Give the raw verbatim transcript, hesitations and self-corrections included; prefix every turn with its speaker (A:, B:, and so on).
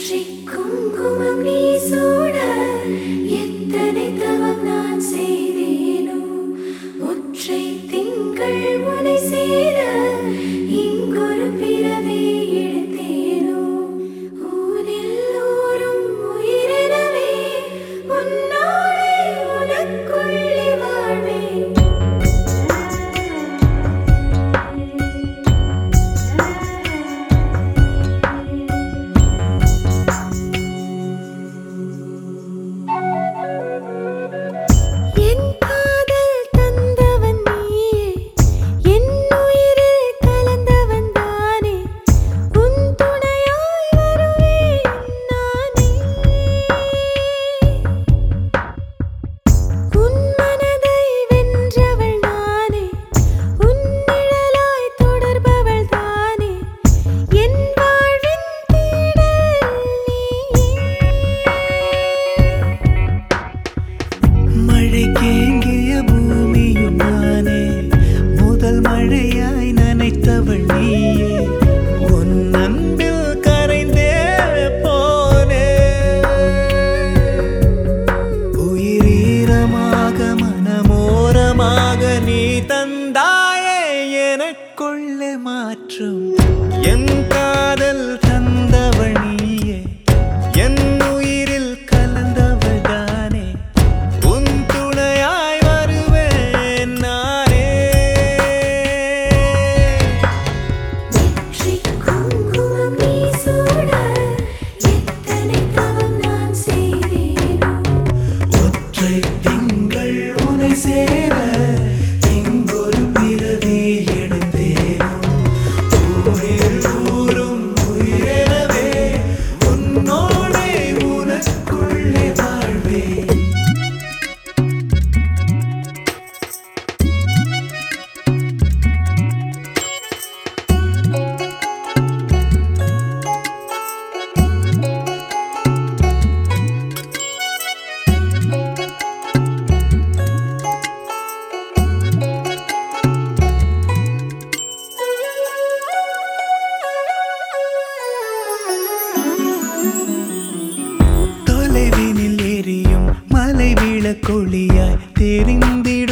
A: குங்குமம் நீ சூட எத்தனை தவம் நான் செய்தேனோ ஒற்றை திங்கள் உனை சேர இங்கொரு பிறவி எடுத்தேனோ ஊரில் ஊரும் உயிரினவே உன்னாலே உனக்குள்ளே வாழ்வேன். மழையாய் நனைத்தவள் நீயே உன் அன்பில் கரைந்தே போனே உயிரீரமாக மனமோரமாக நீ தந்தாயே எனக்குள்ளே மாற்றும் என் காதல் தந்தவள் நீயே என் உயிரில் கலந்தவள் தானே உன் துணையாய் வருவேன் நானே. திங்கள் உனை சேர இங்கொரு பிறவி எடுத்தேனோ ஊரில் ஊரும் உயிரெனவே உன்னோடே உனக்குள்ளே வாழ்வேன். தொலைவினில் எரியும் மலை விளக்கொளியாய் தெரிந்திட